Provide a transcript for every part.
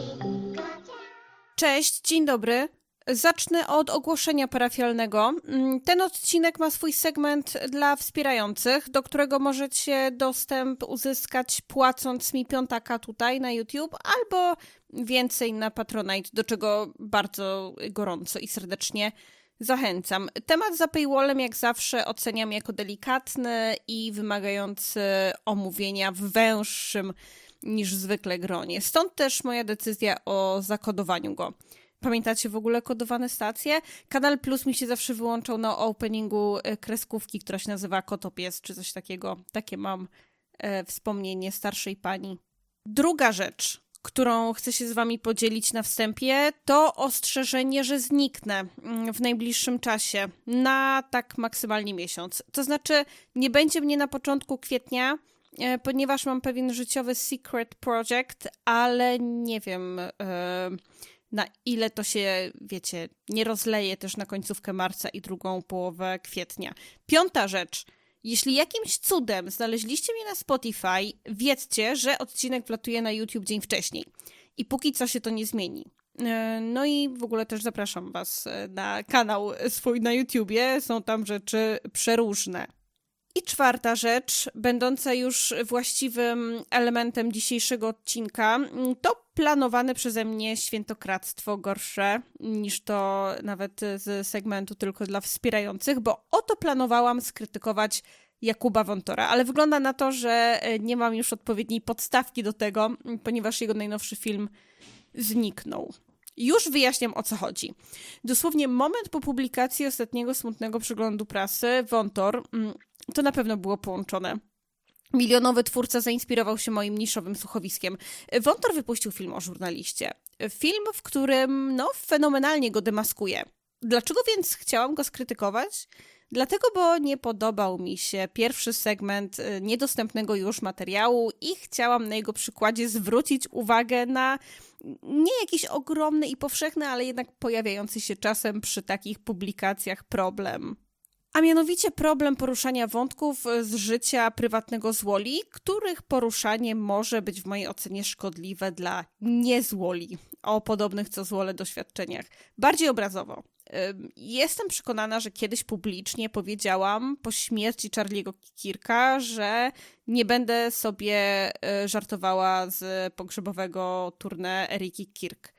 Cześć, dzień dobry. Zacznę od ogłoszenia parafialnego. Ten odcinek ma swój segment dla wspierających, do którego możecie dostęp uzyskać płacąc mi piątaka tutaj na YouTube albo więcej na Patronite, do czego bardzo gorąco i serdecznie zachęcam. Temat za paywallem jak zawsze oceniam jako delikatny i wymagający omówienia w węższym niż zwykle gronie. Stąd też moja decyzja o zakodowaniu go. Pamiętacie w ogóle kodowane stacje? Kanal Plus mi się zawsze wyłączał na openingu kreskówki, która się nazywa Kotopies, czy coś takiego. Takie mam wspomnienie starszej pani. Druga rzecz, którą chcę się z wami podzielić na wstępie, to ostrzeżenie, że zniknę w najbliższym czasie, na tak maksymalnie miesiąc. To znaczy, nie będzie mnie na początku kwietnia, ponieważ mam pewien życiowy secret project, ale nie wiem na ile to się, wiecie, nie rozleje też na końcówkę marca i drugą połowę kwietnia. Piąta rzecz. Jeśli jakimś cudem znaleźliście mnie na Spotify, wiedzcie, że odcinek wlatuje na YouTube dzień wcześniej. I póki co się to nie zmieni. No i w ogóle też zapraszam was na kanał swój na YouTubie. Są tam rzeczy przeróżne. I czwarta rzecz, będąca już właściwym elementem dzisiejszego odcinka, to planowane przeze mnie świętokradztwo gorsze niż to nawet z segmentu tylko dla wspierających, bo oto planowałam skrytykować Jakuba Wątora, ale wygląda na to, że nie mam już odpowiedniej podstawki do tego, ponieważ jego najnowszy film zniknął. Już wyjaśniam, o co chodzi. Dosłownie moment po publikacji ostatniego smutnego przeglądu prasy, Wątor, to na pewno było połączone. Milionowy twórca zainspirował się moim niszowym słuchowiskiem. Wątor wypuścił film o żurnaliście. Film, w którym, fenomenalnie go demaskuje. Dlaczego więc chciałam go skrytykować? Dlatego, bo nie podobał mi się pierwszy segment niedostępnego już materiału i chciałam na jego przykładzie zwrócić uwagę na nie jakiś ogromny i powszechny, ale jednak pojawiający się czasem przy takich publikacjach problem. A mianowicie problem poruszania wątków z życia prywatnego złoli, których poruszanie może być w mojej ocenie szkodliwe dla niezłoli o podobnych co złole doświadczeniach. Bardziej obrazowo. Jestem przekonana, że kiedyś publicznie powiedziałam po śmierci Charlie'ego Kirka, że nie będę sobie żartowała z pogrzebowego tournée Eriki Kirk.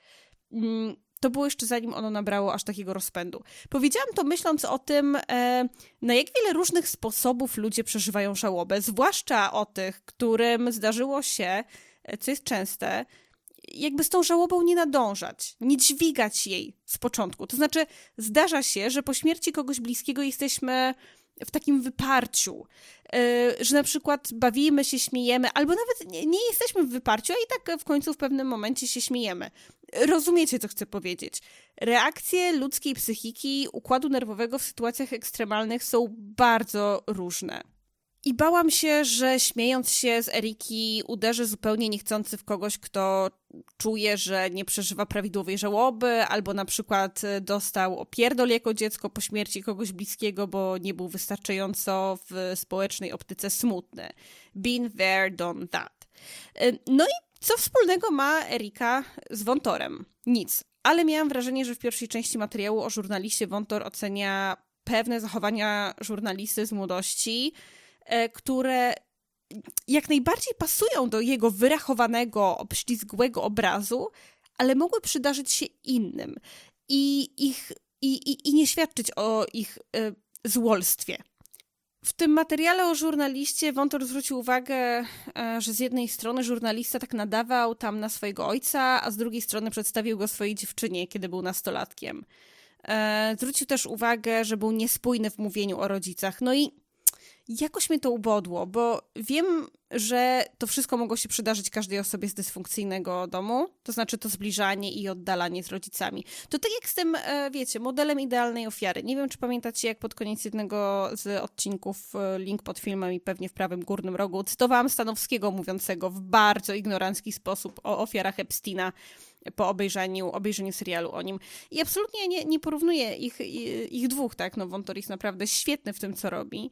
To było jeszcze zanim ono nabrało aż takiego rozpędu. Powiedziałam to myśląc o tym, na jak wiele różnych sposobów ludzie przeżywają żałobę, zwłaszcza o tych, którym zdarzyło się, co jest częste, jakby z tą żałobą nie nadążać, nie dźwigać jej z początku. To znaczy zdarza się, że po śmierci kogoś bliskiego jesteśmy w takim wyparciu, że na przykład bawimy się, śmiejemy, albo nawet nie jesteśmy w wyparciu, a i tak w końcu w pewnym momencie się śmiejemy. Rozumiecie, co chcę powiedzieć. Reakcje ludzkiej psychiki, układu nerwowego w sytuacjach ekstremalnych są bardzo różne. I bałam się, że śmiejąc się z Eriki uderzę zupełnie niechcący w kogoś, kto czuje, że nie przeżywa prawidłowej żałoby, albo na przykład dostał opierdol jako dziecko po śmierci kogoś bliskiego, bo nie był wystarczająco w społecznej optyce smutny. Been there, done that. No i co wspólnego ma Erika z Wątorem? Nic. Ale miałam wrażenie, że w pierwszej części materiału o żurnaliście Wątor ocenia pewne zachowania żurnalisty z młodości, które jak najbardziej pasują do jego wyrachowanego, obślizgłego obrazu, ale mogły przydarzyć się innym i nie świadczyć o ich złolstwie. W tym materiale o żurnaliście Wątor zwrócił uwagę, że z jednej strony żurnalista tak nadawał tam na swojego ojca, a z drugiej strony przedstawił go swojej dziewczynie, kiedy był nastolatkiem. Zwrócił też uwagę, że był niespójny w mówieniu o rodzicach. No i jakoś mnie to ubodło, bo wiem, że to wszystko mogło się przydarzyć każdej osobie z dysfunkcyjnego domu, to znaczy to zbliżanie i oddalanie z rodzicami. To tak jak z tym, wiecie, modelem idealnej ofiary. Nie wiem, czy pamiętacie, jak pod koniec jednego z odcinków, link pod filmem i pewnie w prawym górnym rogu, cytowałam Stanowskiego mówiącego w bardzo ignorancki sposób o ofiarach Epsteina po obejrzeniu serialu o nim. I absolutnie nie porównuję ich dwóch, tak? No Wątor jest naprawdę świetny w tym, co robi.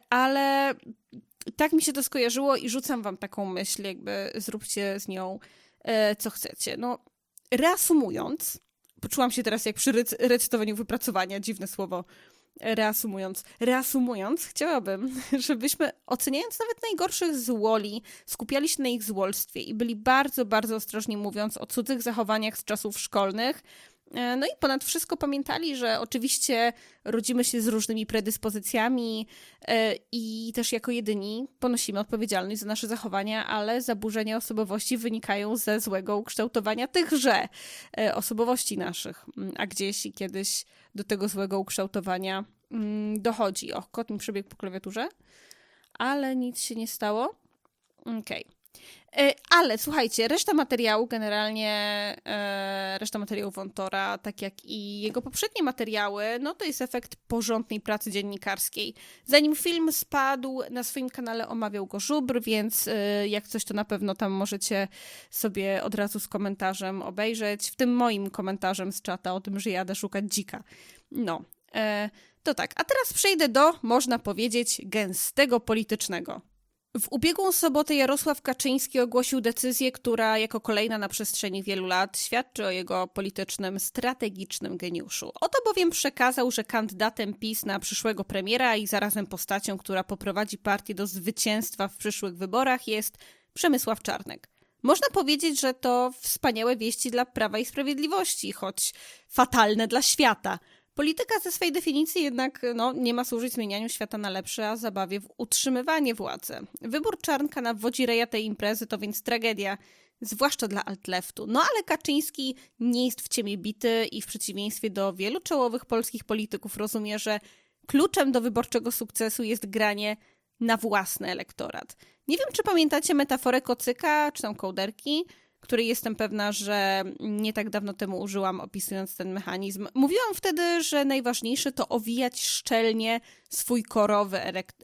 Ale tak mi się to skojarzyło i rzucam wam taką myśl, jakby zróbcie z nią co chcecie. No, reasumując, poczułam się teraz jak przy recytowaniu wypracowania, dziwne słowo. Reasumując, chciałabym, żebyśmy oceniając nawet najgorszych złoli, skupiali się na ich złolstwie i byli bardzo, bardzo ostrożni mówiąc o cudzych zachowaniach z czasów szkolnych. No i ponad wszystko pamiętali, że oczywiście rodzimy się z różnymi predyspozycjami i też jako jedyni ponosimy odpowiedzialność za nasze zachowania, ale zaburzenia osobowości wynikają ze złego ukształtowania tychże osobowości naszych, a gdzieś i kiedyś do tego złego ukształtowania dochodzi. O, kot mi przebiegł po klawiaturze, ale nic się nie stało. Okej. Ale słuchajcie, reszta materiału Wątora, tak jak i jego poprzednie materiały, no to jest efekt porządnej pracy dziennikarskiej. Zanim film spadł, na swoim kanale omawiał go Żubr, więc jak coś, to na pewno tam możecie sobie od razu z komentarzem obejrzeć, w tym moim komentarzem z czata o tym, że jadę szukać dzika. No, to tak. A teraz przejdę do, można powiedzieć, gęstego politycznego. W ubiegłą sobotę Jarosław Kaczyński ogłosił decyzję, która jako kolejna na przestrzeni wielu lat świadczy o jego politycznym, strategicznym geniuszu. Oto bowiem przekazał, że kandydatem PiS na przyszłego premiera i zarazem postacią, która poprowadzi partię do zwycięstwa w przyszłych wyborach jest Przemysław Czarnek. Można powiedzieć, że to wspaniałe wieści dla Prawa i Sprawiedliwości, choć fatalne dla świata. Polityka ze swej definicji jednak nie ma służyć zmienianiu świata na lepsze, a zabawie w utrzymywanie władzy. Wybór Czarnka na wodzireja tej imprezy to więc tragedia, zwłaszcza dla alt-leftu. No ale Kaczyński nie jest w ciemię bity i w przeciwieństwie do wielu czołowych polskich polityków rozumie, że kluczem do wyborczego sukcesu jest granie na własny elektorat. Nie wiem, czy pamiętacie metaforę kocyka, czy tam kołderki, której jestem pewna, że nie tak dawno temu użyłam, opisując ten mechanizm. Mówiłam wtedy, że najważniejsze to owijać szczelnie swój korowy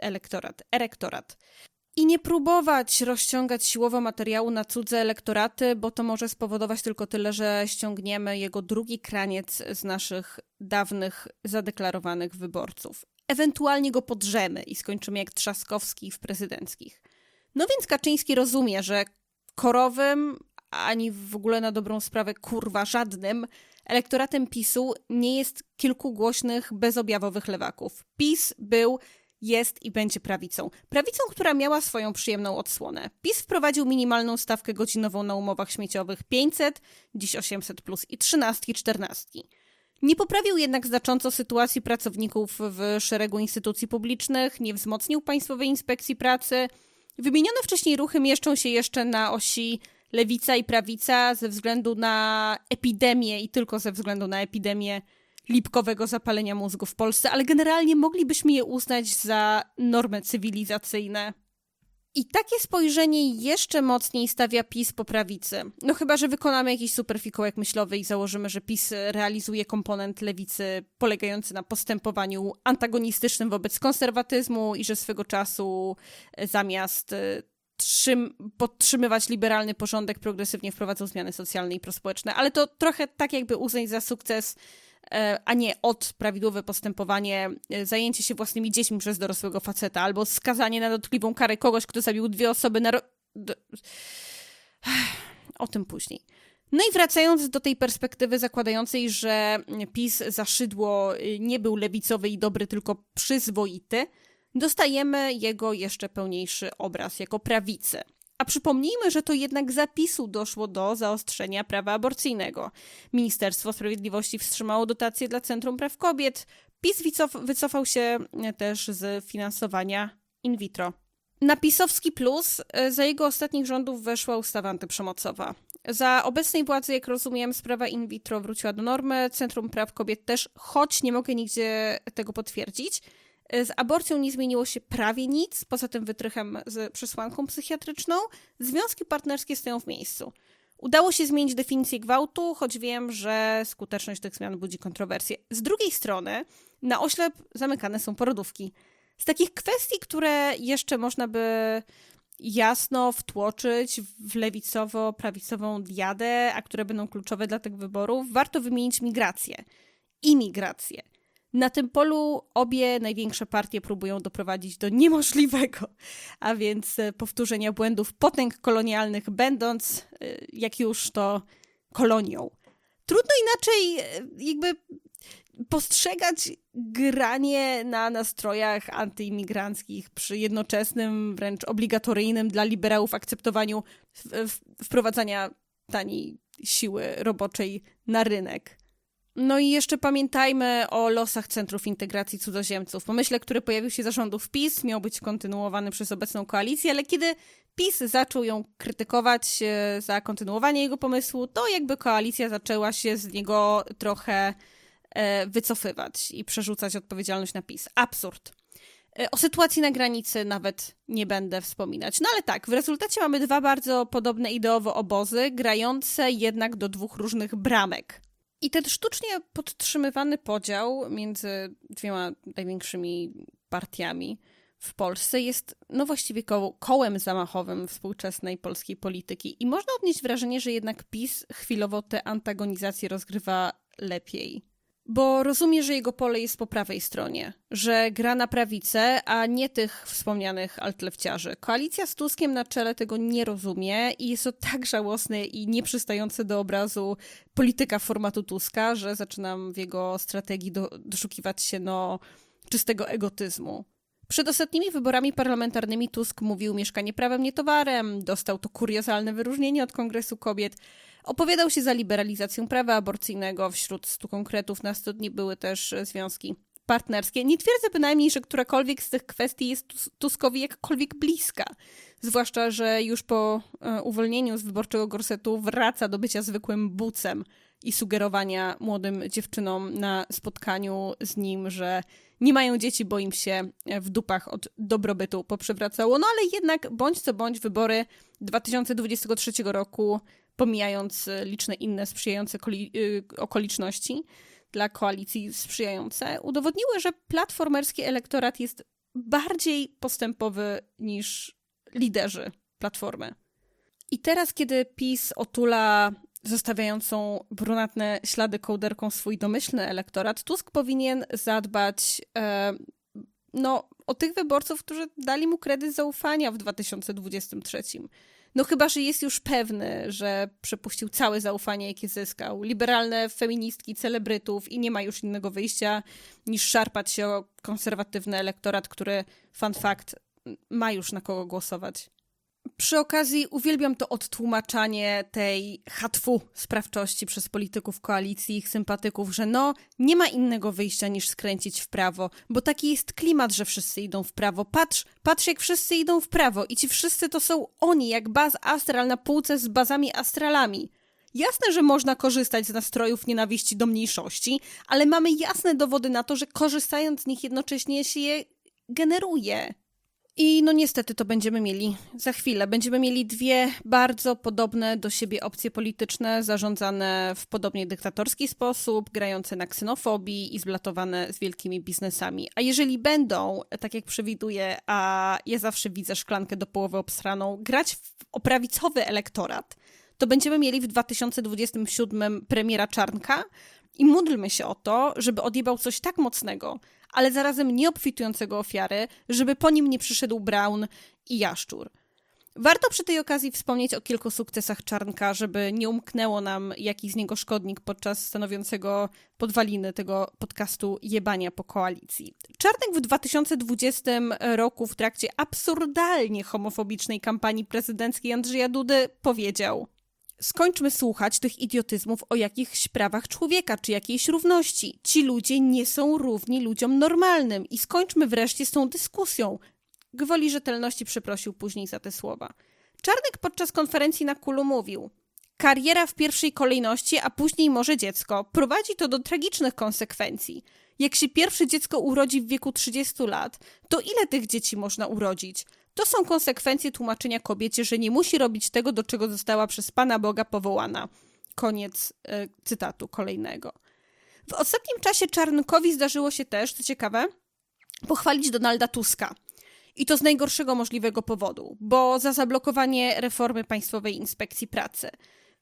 elektorat. I nie próbować rozciągać siłowo materiału na cudze elektoraty, bo to może spowodować tylko tyle, że ściągniemy jego drugi kraniec z naszych dawnych, zadeklarowanych wyborców. Ewentualnie go podrzemy i skończymy jak Trzaskowski w prezydenckich. No więc Kaczyński rozumie, że korowym, ani w ogóle na dobrą sprawę żadnym elektoratem PiS-u nie jest kilku głośnych, bezobjawowych lewaków. PiS był, jest i będzie prawicą. Prawicą, która miała swoją przyjemną odsłonę. PiS wprowadził minimalną stawkę godzinową na umowach śmieciowych 500, dziś 800+ i 13, 14. Nie poprawił jednak znacząco sytuacji pracowników w szeregu instytucji publicznych, nie wzmocnił Państwowej Inspekcji Pracy. Wymienione wcześniej ruchy mieszczą się jeszcze na osi lewica i prawica ze względu na epidemię i tylko ze względu na epidemię lipkowego zapalenia mózgu w Polsce, ale generalnie moglibyśmy je uznać za normy cywilizacyjne. I takie spojrzenie jeszcze mocniej stawia PiS po prawicy. No chyba, że wykonamy jakiś super fikołek myślowy i założymy, że PiS realizuje komponent lewicy polegający na postępowaniu antagonistycznym wobec konserwatyzmu i że swego czasu zamiast podtrzymywać liberalny porządek progresywnie wprowadzał zmiany socjalne i prospołeczne. Ale to trochę tak jakby uznać za sukces, a nie prawidłowe postępowanie, zajęcie się własnymi dziećmi przez dorosłego faceta albo skazanie na dotkliwą karę kogoś, kto zabił 2 osoby O tym później. No i wracając do tej perspektywy zakładającej, że PiS za szydło nie był lewicowy i dobry, tylko przyzwoity, dostajemy jego jeszcze pełniejszy obraz jako prawicy. A przypomnijmy, że to jednak za PiS-u doszło do zaostrzenia prawa aborcyjnego. Ministerstwo Sprawiedliwości wstrzymało dotacje dla Centrum Praw Kobiet. PiS wycofał się też z finansowania in vitro. Na pisowski plus za jego ostatnich rządów weszła ustawa antyprzemocowa. Za obecnej władzy, jak rozumiem, sprawa in vitro wróciła do normy. Centrum Praw Kobiet też, choć nie mogę nigdzie tego potwierdzić. Z aborcją nie zmieniło się prawie nic, poza tym wytrychem z przesłanką psychiatryczną. Związki partnerskie stoją w miejscu. Udało się zmienić definicję gwałtu, choć wiem, że skuteczność tych zmian budzi kontrowersje. Z drugiej strony na oślep zamykane są porodówki. Z takich kwestii, które jeszcze można by jasno wtłoczyć w lewicowo-prawicową diadę, a które będą kluczowe dla tych wyborów, warto wymienić migrację. Imigrację. Na tym polu obie największe partie próbują doprowadzić do niemożliwego, a więc powtórzenia błędów potęg kolonialnych, będąc, jak już to, kolonią. Trudno inaczej jakby postrzegać granie na nastrojach antyimigranckich przy jednoczesnym, wręcz obligatoryjnym dla liberałów akceptowaniu wprowadzania taniej siły roboczej na rynek. No i jeszcze pamiętajmy o losach Centrów Integracji Cudzoziemców. Pomyśle, który pojawił się za rządów PiS, miał być kontynuowany przez obecną koalicję, ale kiedy PiS zaczął ją krytykować za kontynuowanie jego pomysłu, to jakby koalicja zaczęła się z niego trochę wycofywać i przerzucać odpowiedzialność na PiS. Absurd. O sytuacji na granicy nawet nie będę wspominać. No ale tak, w rezultacie mamy dwa bardzo podobne ideowo obozy, grające jednak do dwóch różnych bramek. I ten sztucznie podtrzymywany podział między dwiema największymi partiami w Polsce jest właściwie kołem zamachowym współczesnej polskiej polityki. I można odnieść wrażenie, że jednak PiS chwilowo tę antagonizację rozgrywa lepiej. Bo rozumie, że jego pole jest po prawej stronie, że gra na prawicę, a nie tych wspomnianych altlewciarzy. Koalicja z Tuskiem na czele tego nie rozumie i jest to tak żałosne i nieprzystające do obrazu polityka formatu Tuska, że zaczynam w jego strategii doszukiwać się czystego egotyzmu. Przed ostatnimi wyborami parlamentarnymi Tusk mówił: mieszkanie prawem, nie towarem, dostał to kuriozalne wyróżnienie od Kongresu Kobiet. Opowiadał się za liberalizacją prawa aborcyjnego. Wśród 100 konkretów na 100 dni były też związki partnerskie. Nie twierdzę bynajmniej, że którakolwiek z tych kwestii jest Tuskowi jakkolwiek bliska. Zwłaszcza, że już po uwolnieniu z wyborczego gorsetu wraca do bycia zwykłym bucem i sugerowania młodym dziewczynom na spotkaniu z nim, że nie mają dzieci, bo im się w dupach od dobrobytu poprzewracało. No ale jednak bądź co bądź wybory 2023 roku, pomijając liczne inne sprzyjające okoliczności dla koalicji sprzyjające, udowodniły, że platformerski elektorat jest bardziej postępowy niż liderzy Platformy. I teraz, kiedy PiS otula zostawiającą brunatne ślady kołderką swój domyślny elektorat, Tusk powinien zadbać o tych wyborców, którzy dali mu kredyt zaufania w 2023. No chyba, że jest już pewny, że przepuścił całe zaufanie, jakie zyskał. Liberalne feministki, celebrytów i nie ma już innego wyjścia niż szarpać się o konserwatywny elektorat, który, fun fact, ma już na kogo głosować. Przy okazji uwielbiam to odtłumaczanie tej hatfu sprawczości przez polityków koalicji, ich sympatyków, że nie ma innego wyjścia niż skręcić w prawo, bo taki jest klimat, że wszyscy idą w prawo. Patrz jak wszyscy idą w prawo i ci wszyscy to są oni, jak Baz Astral na półce z bazami astralami. Jasne, że można korzystać z nastrojów nienawiści do mniejszości, ale mamy jasne dowody na to, że korzystając z nich jednocześnie się je generuje. I niestety to będziemy mieli za chwilę. Będziemy mieli dwie bardzo podobne do siebie opcje polityczne, zarządzane w podobnie dyktatorski sposób, grające na ksenofobii i zblatowane z wielkimi biznesami. A jeżeli będą, tak jak przewiduję, a ja zawsze widzę szklankę do połowy obsraną, grać o prawicowy elektorat, to będziemy mieli w 2027 premiera Czarnka i módlmy się o to, żeby odjebał coś tak mocnego, ale zarazem nieobfitującego ofiary, żeby po nim nie przyszedł Braun i Jaszczur. Warto przy tej okazji wspomnieć o kilku sukcesach Czarnka, żeby nie umknęło nam jaki z niego szkodnik podczas stanowiącego podwaliny tego podcastu jebania po koalicji. Czarnek w 2020 roku w trakcie absurdalnie homofobicznej kampanii prezydenckiej Andrzeja Dudy powiedział: skończmy słuchać tych idiotyzmów o jakichś prawach człowieka czy jakiejś równości. Ci ludzie nie są równi ludziom normalnym i skończmy wreszcie z tą dyskusją. Gwoli rzetelności przeprosił później za te słowa. Czarnek podczas konferencji na Kulu mówił: kariera w pierwszej kolejności, a później może dziecko. Prowadzi to do tragicznych konsekwencji. Jak się pierwsze dziecko urodzi w wieku 30 lat, to ile tych dzieci można urodzić? To są konsekwencje tłumaczenia kobiecie, że nie musi robić tego, do czego została przez Pana Boga powołana. Koniec cytatu kolejnego. W ostatnim czasie Czarnkowi zdarzyło się też, co ciekawe, pochwalić Donalda Tuska. I to z najgorszego możliwego powodu, bo za zablokowanie reformy Państwowej Inspekcji Pracy.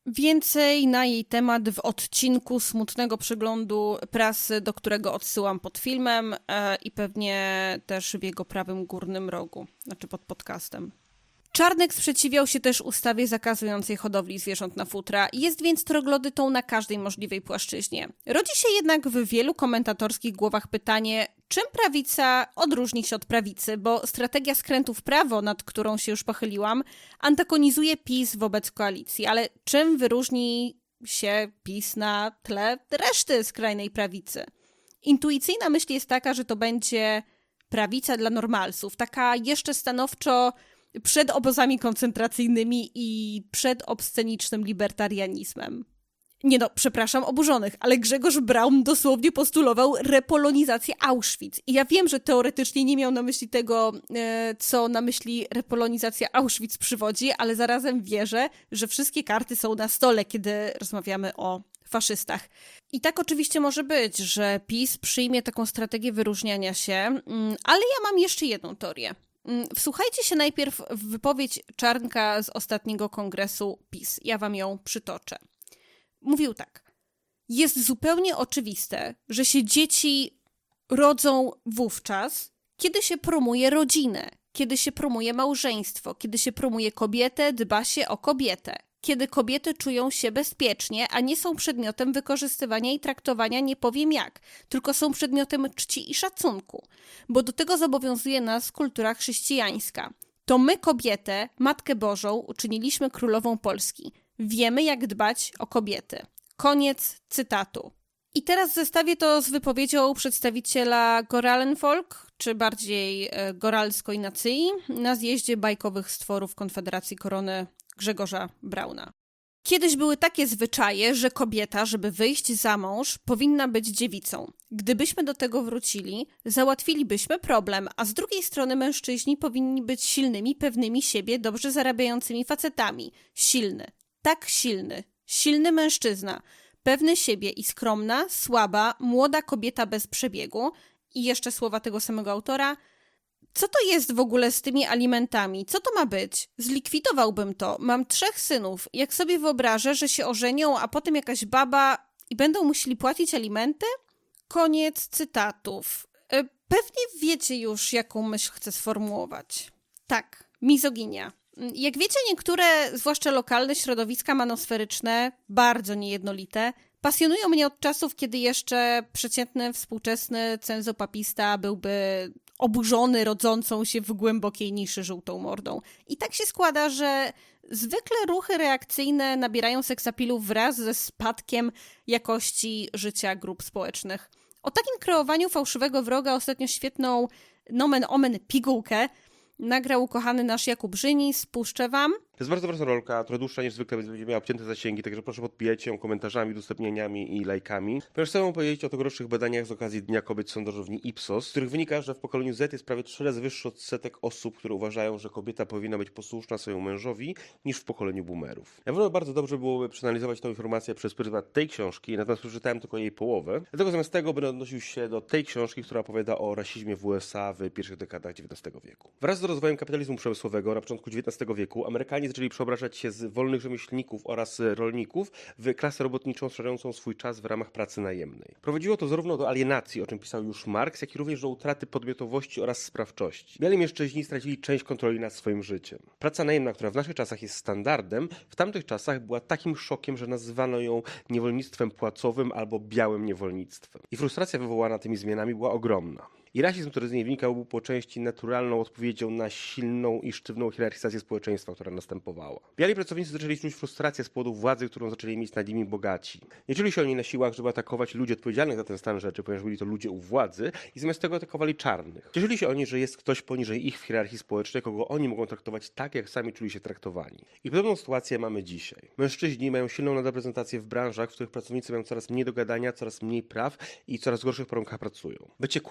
Więcej na jej temat w odcinku Smutnego Przeglądu Prasy, do którego odsyłam pod filmem i pewnie też w jego prawym górnym rogu, znaczy pod podcastem. Czarnek sprzeciwiał się też ustawie zakazującej hodowli zwierząt na futra i jest więc troglodytą na każdej możliwej płaszczyźnie. Rodzi się jednak w wielu komentatorskich głowach pytanie, czym prawica odróżni się od prawicy, bo strategia skrętu w prawo, nad którą się już pochyliłam, antagonizuje PiS wobec koalicji, ale czym wyróżni się PiS na tle reszty skrajnej prawicy? Intuicyjna myśl jest taka, że to będzie prawica dla normalsów, taka jeszcze stanowczo przed obozami koncentracyjnymi i przed obscenicznym libertarianizmem. Nie no, przepraszam oburzonych, ale Grzegorz Braun dosłownie postulował repolonizację Auschwitz. I ja wiem, że teoretycznie nie miał na myśli tego, co na myśli repolonizacja Auschwitz przywodzi, ale zarazem wierzę, że wszystkie karty są na stole, kiedy rozmawiamy o faszystach. I tak oczywiście może być, że PiS przyjmie taką strategię wyróżniania się, ale ja mam jeszcze jedną teorię. Wsłuchajcie się najpierw w wypowiedź Czarnka z ostatniego kongresu PiS. Ja wam ją przytoczę. Mówił tak. Jest zupełnie oczywiste, że się dzieci rodzą wówczas, kiedy się promuje rodzinę, kiedy się promuje małżeństwo, kiedy się promuje kobietę, dba się o kobietę. Kiedy kobiety czują się bezpiecznie, a nie są przedmiotem wykorzystywania i traktowania nie powiem jak, tylko są przedmiotem czci i szacunku, bo do tego zobowiązuje nas kultura chrześcijańska. To my kobietę, Matkę Bożą, uczyniliśmy królową Polski. Wiemy, jak dbać o kobiety. Koniec cytatu. I teraz zestawię to z wypowiedzią przedstawiciela Goralen-Folk, czy bardziej Goralskiej Nacji, na zjeździe bajkowych stworów Konfederacji Korony Grzegorza Brauna. Kiedyś były takie zwyczaje, że kobieta, żeby wyjść za mąż, powinna być dziewicą. Gdybyśmy do tego wrócili, załatwilibyśmy problem, a z drugiej strony mężczyźni powinni być silnymi, pewnymi siebie, dobrze zarabiającymi facetami. Silny. Tak silny. Silny mężczyzna. Pewny siebie i skromna, słaba, młoda kobieta bez przebiegu. I jeszcze słowa tego samego autora. Co to jest w ogóle z tymi alimentami? Co to ma być? Zlikwidowałbym to. Mam 3 synów. Jak sobie wyobrażę, że się ożenią, a potem jakaś baba i będą musieli płacić alimenty? Koniec cytatów. Pewnie wiecie już, jaką myśl chcę sformułować. Tak, mizoginia. Jak wiecie, niektóre, zwłaszcza lokalne środowiska manosferyczne, bardzo niejednolite, pasjonują mnie od czasów, kiedy jeszcze przeciętny, współczesny cenzopapista byłby oburzony rodzącą się w głębokiej niszy żółtą mordą. I tak się składa, że zwykle ruchy reakcyjne nabierają seksapilu wraz ze spadkiem jakości życia grup społecznych. O takim kreowaniu fałszywego wroga ostatnio świetną nomen omen pigułkę nagrał ukochany nasz Jakub Żynis. Puszczę wam. To jest bardzo ważna rolka, trochę dłuższa niż zwykle, więc będzie miała obcięte zasięgi, także proszę podbijać ją komentarzami, udostępnieniami i lajkami. Ponieważ chcę wam powiedzieć o tegorocznych badaniach z okazji Dnia Kobiet w sondażowni Ipsos, z których wynika, że w pokoleniu Z jest prawie 3 razy wyższy odsetek osób, które uważają, że kobieta powinna być posłuszna swojemu mężowi, niż w pokoleniu boomerów. Ja wolę bardzo dobrze byłoby przeanalizować tę informację przez pryzmat tej książki, natomiast przeczytałem tylko jej połowę. Dlatego zamiast tego będę odnosił się do tej książki, która opowiada o rasizmie w USA w pierwszych dekadach XIX wieku. Wraz z rozwojem kapitalizmu przemysłowego na początku XIX wieku Amerykanie zaczęli przeobrażać się z wolnych rzemieślników oraz rolników w klasę robotniczą spędzającą swój czas w ramach pracy najemnej. Prowadziło to zarówno do alienacji, o czym pisał już Marks, jak i również do utraty podmiotowości oraz sprawczości. Biali mężczyźni stracili część kontroli nad swoim życiem. Praca najemna, która w naszych czasach jest standardem, w tamtych czasach była takim szokiem, że nazywano ją niewolnictwem płacowym albo białym niewolnictwem. I frustracja wywołana tymi zmianami była ogromna. I rasizm, który z niej wynikał, był po części naturalną odpowiedzią na silną i sztywną hierarchizację społeczeństwa, która następowała. Biali pracownicy zaczęli czuć frustrację z powodu władzy, którą zaczęli mieć nad nimi bogaci. Nie czuli się oni na siłach, żeby atakować ludzi odpowiedzialnych za ten stan rzeczy, ponieważ byli to ludzie u władzy i zamiast tego atakowali czarnych. Cieszyli się oni, że jest ktoś poniżej ich w hierarchii społecznej, kogo oni mogą traktować tak, jak sami czuli się traktowani. I podobną sytuację mamy dzisiaj. Mężczyźni mają silną nadreprezentację w branżach, w których pracownicy mają coraz mniej do gadania, coraz mniej praw i coraz gorszych warunkach pracują. Bycie kurierem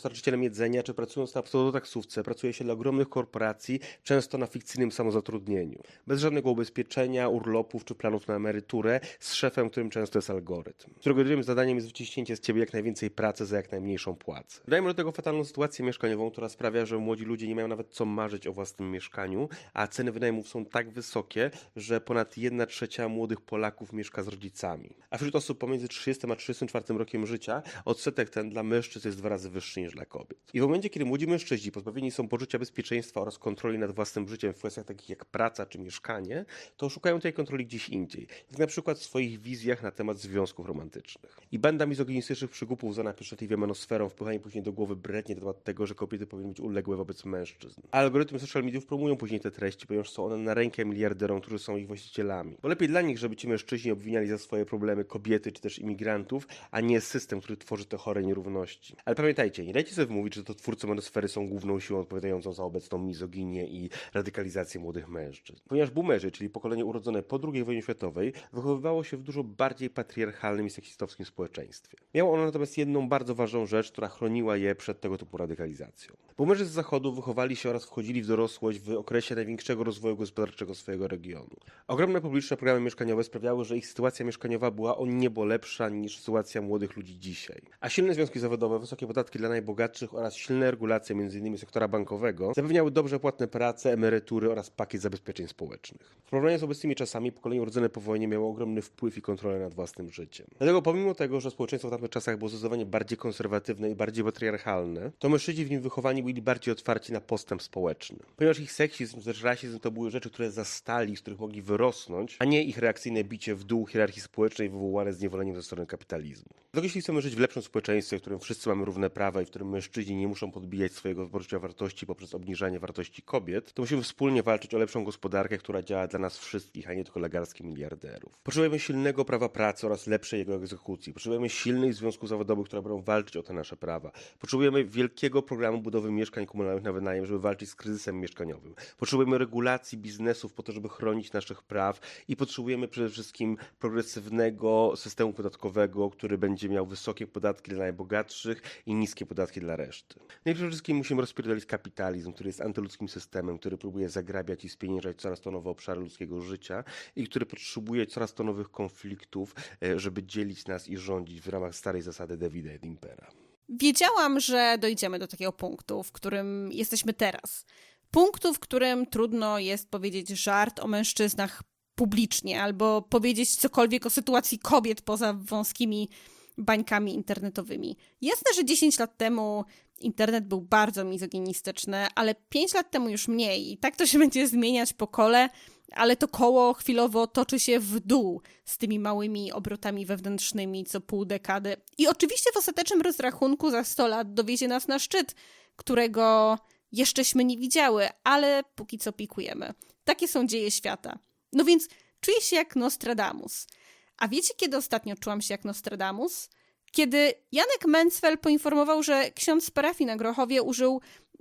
dostarczycielem jedzenia, czy pracując na pseudotaksówce, pracuje się dla ogromnych korporacji, często na fikcyjnym samozatrudnieniu. Bez żadnego ubezpieczenia, urlopów czy planów na emeryturę, z szefem, którym często jest algorytm, którego jedynym zadaniem jest wyciśnięcie z ciebie jak najwięcej pracy za jak najmniejszą płacę. Dodajmy do tego fatalną sytuację mieszkaniową, która sprawia, że młodzi ludzie nie mają nawet co marzyć o własnym mieszkaniu, a ceny wynajmów są tak wysokie, że ponad 1/3 młodych Polaków mieszka z rodzicami. A wśród osób pomiędzy 30 a 34 rokiem życia odsetek ten dla mężczyzn jest 2 razy wyższy niż dla kobiet. I w momencie, kiedy młodzi mężczyźni pozbawieni są poczucia bezpieczeństwa oraz kontroli nad własnym życiem w kwestiach takich jak praca czy mieszkanie, to szukają tej kontroli gdzieś indziej, jak na przykład w swoich wizjach na temat związków romantycznych. I banda mizoginistycznych przygupów zwana pieszczotliwie menosferą wpycha im później do głowy brednie na temat tego, że kobiety powinny być uległe wobec mężczyzn. A algorytmy social mediów promują później te treści, ponieważ są one na rękę miliarderom, którzy są ich właścicielami. Bo lepiej dla nich, żeby ci mężczyźni obwiniali za swoje problemy kobiety czy też imigrantów, a nie system, który tworzy te chore nierówności. Ale pamiętajcie, nie dajcie sobie wmówić, że to twórcy menosfery są główną siłą odpowiadającą za obecną mizoginię i radykalizację młodych mężczyzn. Ponieważ boomerzy, czyli pokolenie urodzone po II wojnie światowej, wychowywało się w dużo bardziej patriarchalnym i seksistowskim społeczeństwie. Miało ono natomiast jedną bardzo ważną rzecz, która chroniła je przed tego typu radykalizacją. Boomerzy z zachodu wychowali się oraz wchodzili w dorosłość w okresie największego rozwoju gospodarczego swojego regionu. Ogromne publiczne programy mieszkaniowe sprawiały, że ich sytuacja mieszkaniowa była o niebo lepsza niż sytuacja młodych ludzi dzisiaj. A silne związki zawodowe, wysokie podatki dla najbogatszych oraz silne regulacje m.in. sektora bankowego zapewniały dobrze płatne prace, emerytury oraz pakiet zabezpieczeń społecznych. W porównaniu z obecnymi czasami pokolenie urodzone po wojnie miało ogromny wpływ i kontrolę nad własnym życiem. Dlatego pomimo tego, że społeczeństwo w tamtych czasach było zdecydowanie bardziej konserwatywne i bardziej patriarchalne, to mężczyźni w nim wychowani byli bardziej otwarci na postęp społeczny. Ponieważ ich seksizm, też rasizm to były rzeczy, które zastali, z których mogli wyrosnąć, a nie ich reakcyjne bicie w dół hierarchii społecznej wywołane zniewoleniem ze strony kapitalizmu. Dlatego jeśli chcemy żyć w lepszym społeczeństwie, w którym wszyscy mamy równe prawa i w którym mężczyźni nie muszą podbijać swojego poczucia wartości poprzez obniżanie wartości kobiet, to musimy wspólnie walczyć o lepszą gospodarkę, która działa dla nas wszystkich, a nie tylko legalskich miliarderów. Potrzebujemy silnego prawa pracy oraz lepszej jego egzekucji. Potrzebujemy silnych związków zawodowych, które będą walczyć o te nasze prawa. Potrzebujemy wielkiego programu budowy mieszkań komunalnych na wynajem, żeby walczyć z kryzysem mieszkaniowym. Potrzebujemy regulacji biznesów po to, żeby chronić naszych praw i potrzebujemy przede wszystkim progresywnego systemu podatkowego, który będzie miał wysokie podatki dla najbogatszych i niskie podatki dla reszty. No i przede wszystkim musimy rozpierdolić kapitalizm, który jest antyludzkim systemem, który próbuje zagrabiać i spieniężać coraz to nowe obszary ludzkiego życia i który potrzebuje coraz to nowych konfliktów, żeby dzielić nas i rządzić w ramach starej zasady Divide et Impera. Wiedziałam, że dojdziemy do takiego punktu, w którym jesteśmy teraz. Punktu, w którym trudno jest powiedzieć żart o mężczyznach publicznie albo powiedzieć cokolwiek o sytuacji kobiet poza wąskimi bańkami internetowymi. Jasne, że 10 lat temu internet był bardzo mizoginistyczny, ale 5 lat temu już mniej i tak to się będzie zmieniać po kole, ale to koło chwilowo toczy się w dół z tymi małymi obrotami wewnętrznymi co pół dekady. I oczywiście w ostatecznym rozrachunku za 100 lat dowiezie nas na szczyt, którego jeszcześmy nie widziały, ale póki co pikujemy. Takie są dzieje świata. No więc czuję się jak Nostradamus. A wiecie, kiedy ostatnio czułam się jak Nostradamus? Kiedy Janek Mencfel poinformował, że ksiądz z parafii na Grochowie użył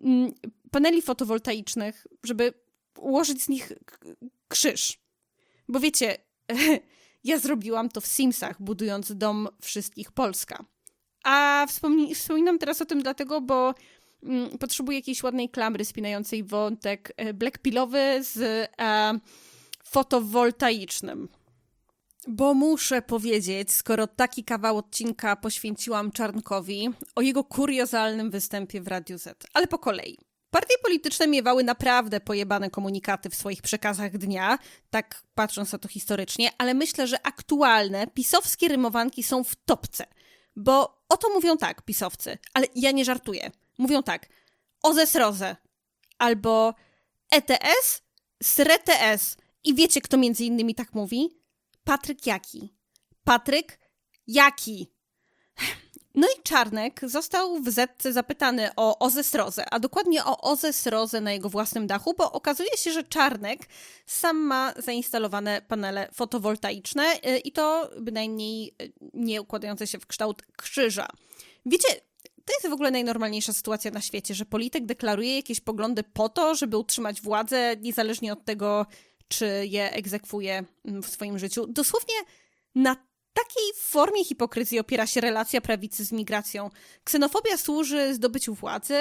paneli fotowoltaicznych, żeby ułożyć z nich krzyż. Bo wiecie, ja zrobiłam to w Simsach, budując dom Wszystkich Polska. A wspominam teraz o tym dlatego, bo potrzebuję jakiejś ładnej klamry spinającej wątek blackpillowy z fotowoltaicznym. Bo muszę powiedzieć, skoro taki kawał odcinka poświęciłam Czarnkowi, o jego kuriozalnym występie w Radiu Z. Ale po kolei. Partie polityczne miewały naprawdę pojebane komunikaty w swoich przekazach dnia, tak patrząc na to historycznie, ale myślę, że aktualne pisowskie rymowanki są w topce. Bo oto mówią tak pisowcy, ale ja nie żartuję. Mówią tak, ozes-roze, albo ETS, SRETS. I wiecie, kto między innymi tak mówi? Patryk Jaki. Patryk Jaki. No i Czarnek został w Zetce zapytany o ozes-rozę, a dokładnie o ozes-rozę na jego własnym dachu, bo okazuje się, że Czarnek sam ma zainstalowane panele fotowoltaiczne i to bynajmniej nie układające się w kształt krzyża. Wiecie, to jest w ogóle najnormalniejsza sytuacja na świecie, że polityk deklaruje jakieś poglądy po to, żeby utrzymać władzę, niezależnie od tego, czy je egzekwuje w swoim życiu. Dosłownie na takiej formie hipokryzji opiera się relacja prawicy z migracją. Ksenofobia służy zdobyciu władzy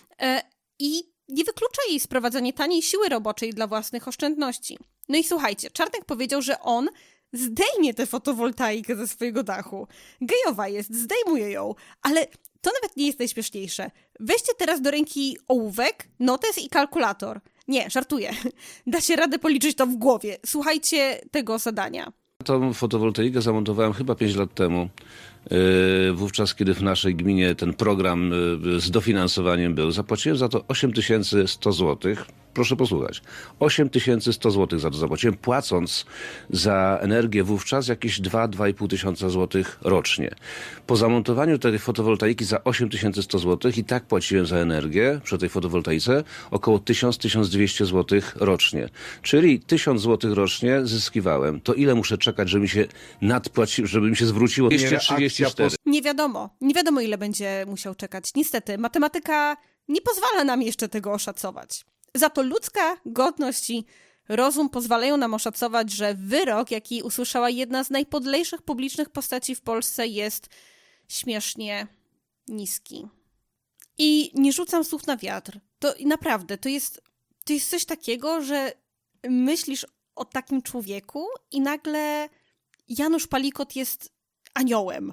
i nie wyklucza jej sprowadzanie taniej siły roboczej dla własnych oszczędności. No i słuchajcie, Czarnek powiedział, że on zdejmie tę fotowoltaikę ze swojego dachu. Gejowa jest, zdejmuje ją, ale to nawet nie jest najśmieszniejsze. Weźcie teraz do ręki ołówek, notes i kalkulator. Nie, żartuję. Da się radę policzyć to w głowie. Słuchajcie tego zadania. Tą fotowoltaikę zamontowałem chyba 5 lat temu. Wówczas, kiedy w naszej gminie ten program z dofinansowaniem był, zapłaciłem za to 8100 zł. Proszę posłuchać. 8100 zł za to zapłaciłem, płacąc za energię wówczas jakieś 2-2,5 tysiąca złotych rocznie. Po zamontowaniu tej fotowoltaiki za 8100 zł i tak płaciłem za energię przy tej fotowoltaice około 1000-1200 zł rocznie. Czyli 1000 zł rocznie zyskiwałem. To ile muszę czekać, żeby mi się nadpłaciło, żeby mi się zwróciło? 234. Nie wiadomo ile będzie musiał czekać. Niestety, matematyka nie pozwala nam jeszcze tego oszacować. Za to ludzka godność i rozum pozwalają nam oszacować, że wyrok, jaki usłyszała jedna z najpodlejszych publicznych postaci w Polsce, jest śmiesznie niski. I nie rzucam słów na wiatr. To naprawdę, to jest coś takiego, że myślisz o takim człowieku i nagle Janusz Palikot jest aniołem.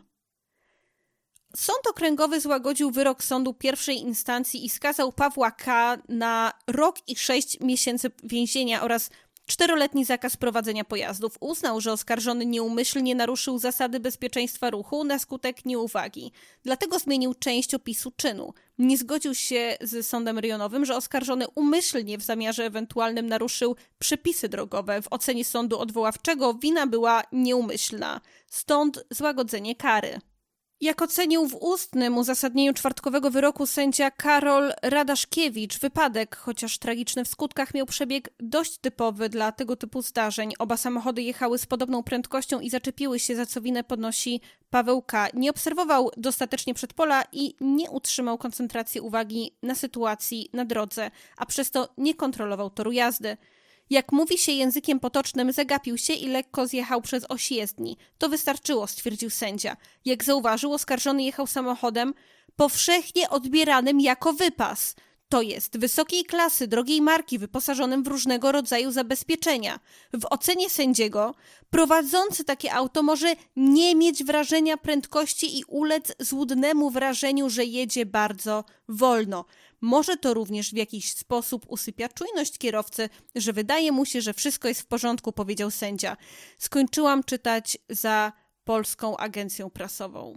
Sąd okręgowy złagodził wyrok sądu pierwszej instancji i skazał Pawła K. na rok i 6 miesięcy więzienia oraz 4-letni zakaz prowadzenia pojazdów. Uznał, że oskarżony nieumyślnie naruszył zasady bezpieczeństwa ruchu na skutek nieuwagi. Dlatego zmienił część opisu czynu. Nie zgodził się z sądem rejonowym, że oskarżony umyślnie w zamiarze ewentualnym naruszył przepisy drogowe. W ocenie sądu odwoławczego wina była nieumyślna. Stąd złagodzenie kary. Jak ocenił w ustnym uzasadnieniu czwartkowego wyroku sędzia Karol Radaszkiewicz, wypadek, chociaż tragiczny w skutkach, miał przebieg dość typowy dla tego typu zdarzeń. Oba samochody jechały z podobną prędkością i zaczepiły się, za co winę podnosi Paweł K. Nie obserwował dostatecznie przedpola i nie utrzymał koncentracji uwagi na sytuacji na drodze, a przez to nie kontrolował toru jazdy. Jak mówi się językiem potocznym, zagapił się i lekko zjechał przez oś jezdni. To wystarczyło, stwierdził sędzia. Jak zauważył, oskarżony jechał samochodem powszechnie odbieranym jako wypas. To jest wysokiej klasy, drogiej marki, wyposażonym w różnego rodzaju zabezpieczenia. W ocenie sędziego prowadzący takie auto może nie mieć wrażenia prędkości i ulec złudnemu wrażeniu, że jedzie bardzo wolno. Może to również w jakiś sposób usypia czujność kierowcy, że wydaje mu się, że wszystko jest w porządku, powiedział sędzia. Skończyłam czytać za Polską Agencją Prasową.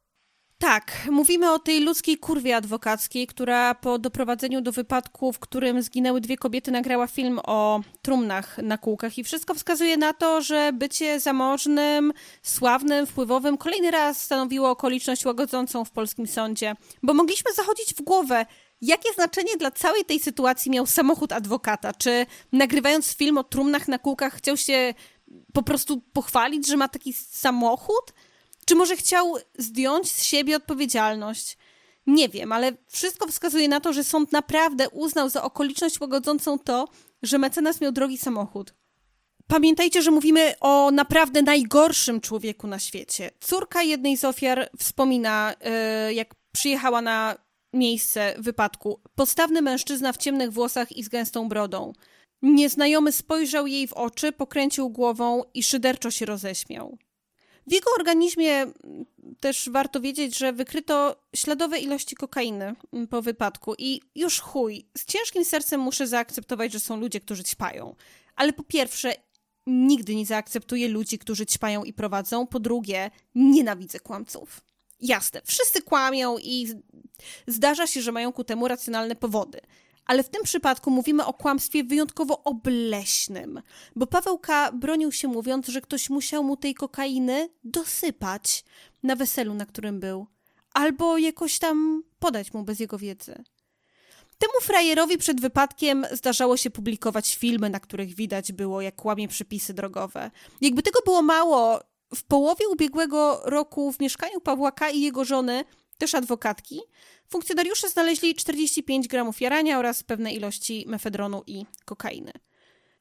Tak, mówimy o tej ludzkiej kurwie adwokackiej, która po doprowadzeniu do wypadku, w którym zginęły 2 kobiety, nagrała film o trumnach na kółkach i wszystko wskazuje na to, że bycie zamożnym, sławnym, wpływowym kolejny raz stanowiło okoliczność łagodzącą w polskim sądzie, bo mogliśmy zachodzić w głowę, jakie znaczenie dla całej tej sytuacji miał samochód adwokata? Czy nagrywając film o trumnach na kółkach chciał się po prostu pochwalić, że ma taki samochód? Czy może chciał zdjąć z siebie odpowiedzialność? Nie wiem, ale wszystko wskazuje na to, że sąd naprawdę uznał za okoliczność łagodzącą to, że mecenas miał drogi samochód. Pamiętajcie, że mówimy o naprawdę najgorszym człowieku na świecie. Córka jednej z ofiar wspomina, jak przyjechała na miejsce wypadku. Postawny mężczyzna w ciemnych włosach i z gęstą brodą. Nieznajomy spojrzał jej w oczy, pokręcił głową i szyderczo się roześmiał. W jego organizmie też warto wiedzieć, że wykryto śladowe ilości kokainy po wypadku i już chuj, z ciężkim sercem muszę zaakceptować, że są ludzie, którzy ćpają. Ale po pierwsze, nigdy nie zaakceptuję ludzi, którzy ćpają i prowadzą. Po drugie, nienawidzę kłamców. Jasne, wszyscy kłamią i zdarza się, że mają ku temu racjonalne powody. Ale w tym przypadku mówimy o kłamstwie wyjątkowo obleśnym, bo Paweł K. bronił się mówiąc, że ktoś musiał mu tej kokainy dosypać na weselu, na którym był, albo jakoś tam podać mu bez jego wiedzy. Temu frajerowi przed wypadkiem zdarzało się publikować filmy, na których widać było, jak łamie przepisy drogowe. Jakby tego było mało, w połowie ubiegłego roku w mieszkaniu Pawła K. i jego żony, też adwokatki, funkcjonariusze znaleźli 45 gramów jarania oraz pewne ilości mefedronu i kokainy.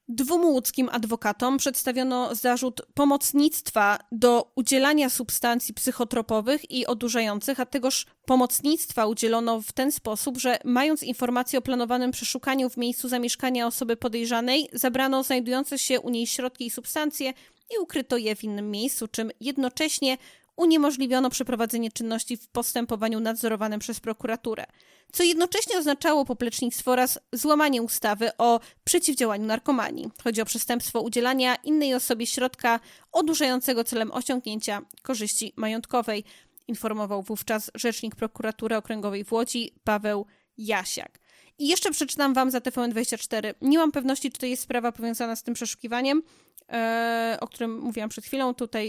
2 łódzkim adwokatom przedstawiono zarzut pomocnictwa do udzielania substancji psychotropowych i odurzających, a tegoż pomocnictwa udzielono w ten sposób, że mając informację o planowanym przeszukaniu w miejscu zamieszkania osoby podejrzanej, zabrano znajdujące się u niej środki i substancje i ukryto je w innym miejscu, czym jednocześnie uniemożliwiono przeprowadzenie czynności w postępowaniu nadzorowanym przez prokuraturę, co jednocześnie oznaczało poplecznictwo oraz złamanie ustawy o przeciwdziałaniu narkomanii. Chodzi o przestępstwo udzielania innej osobie środka odurzającego celem osiągnięcia korzyści majątkowej, informował wówczas rzecznik prokuratury okręgowej w Łodzi Paweł Jasiak. I jeszcze przeczytam wam za TVN24. Nie mam pewności, czy to jest sprawa powiązana z tym przeszukiwaniem, o którym mówiłam przed chwilą. Tutaj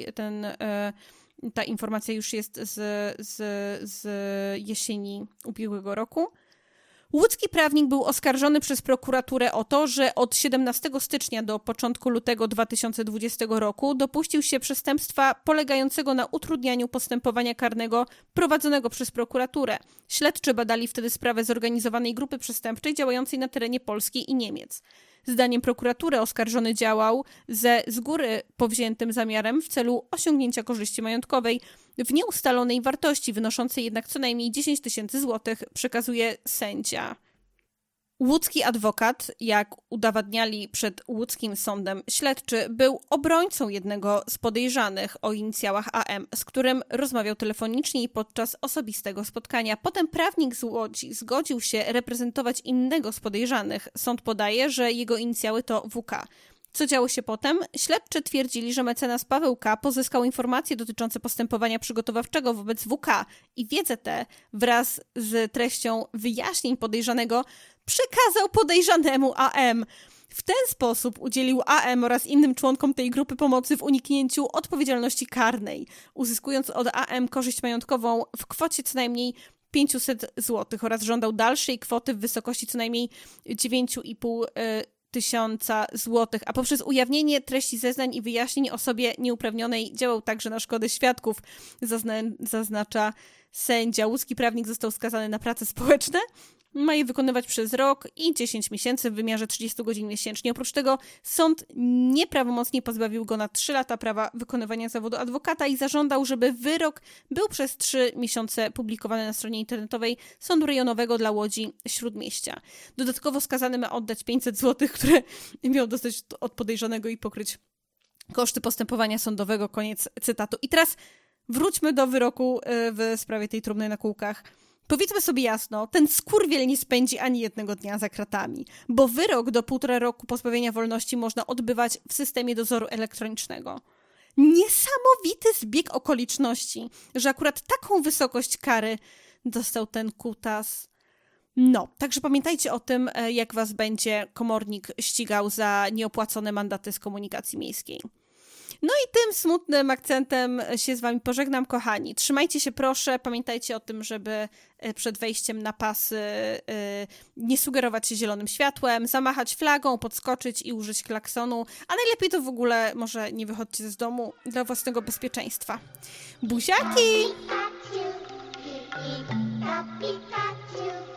ta informacja już jest z jesieni ubiegłego roku. Łódzki prawnik był oskarżony przez prokuraturę o to, że od 17 stycznia do początku lutego 2020 roku dopuścił się przestępstwa polegającego na utrudnianiu postępowania karnego prowadzonego przez prokuraturę. Śledczy badali wtedy sprawę zorganizowanej grupy przestępczej działającej na terenie Polski i Niemiec. Zdaniem prokuratury oskarżony działał ze z góry powziętym zamiarem w celu osiągnięcia korzyści majątkowej w nieustalonej wartości, wynoszącej jednak co najmniej 10 000 złotych, przekazuje sędzia. Łódzki adwokat, jak udowadniali przed łódzkim sądem śledczy, był obrońcą jednego z podejrzanych o inicjałach AM, z którym rozmawiał telefonicznie i podczas osobistego spotkania. Potem prawnik z Łodzi zgodził się reprezentować innego z podejrzanych. Sąd podaje, że jego inicjały to WK. Co działo się potem? Śledczy twierdzili, że mecenas Paweł K. pozyskał informacje dotyczące postępowania przygotowawczego wobec WK i wiedzę tę wraz z treścią wyjaśnień podejrzanego przekazał podejrzanemu AM. W ten sposób udzielił AM oraz innym członkom tej grupy pomocy w uniknięciu odpowiedzialności karnej, uzyskując od AM korzyść majątkową w kwocie co najmniej 500 zł oraz żądał dalszej kwoty w wysokości co najmniej 9,5 tysiąca złotych, a poprzez ujawnienie treści zeznań i wyjaśnień osobie nieuprawnionej działał także na szkodę świadków, zaznacza sędzia. Łódzki prawnik został skazany na prace społeczne. Ma je wykonywać przez rok i 10 miesięcy w wymiarze 30 godzin miesięcznie. Oprócz tego sąd nieprawomocnie pozbawił go na 3 lata prawa wykonywania zawodu adwokata i zażądał, żeby wyrok był przez 3 miesiące publikowany na stronie internetowej Sądu Rejonowego dla Łodzi Śródmieścia. Dodatkowo skazany ma oddać 500 zł, które miał dostać od podejrzanego i pokryć koszty postępowania sądowego. Koniec cytatu. I teraz wróćmy do wyroku w sprawie tej trumny na kółkach. Powiedzmy sobie jasno, ten skurwiel nie spędzi ani jednego dnia za kratami, bo wyrok do 1,5 roku pozbawienia wolności można odbywać w systemie dozoru elektronicznego. Niesamowity zbieg okoliczności, że akurat taką wysokość kary dostał ten kutas. No, także pamiętajcie o tym, jak was będzie komornik ścigał za nieopłacone mandaty z komunikacji miejskiej. No i tym smutnym akcentem się z wami pożegnam, kochani. Trzymajcie się proszę, pamiętajcie o tym, żeby przed wejściem na pasy nie sugerować się zielonym światłem, zamachać flagą, podskoczyć i użyć klaksonu, a najlepiej to w ogóle może nie wychodźcie z domu dla własnego bezpieczeństwa. Buziaki! Pikachu,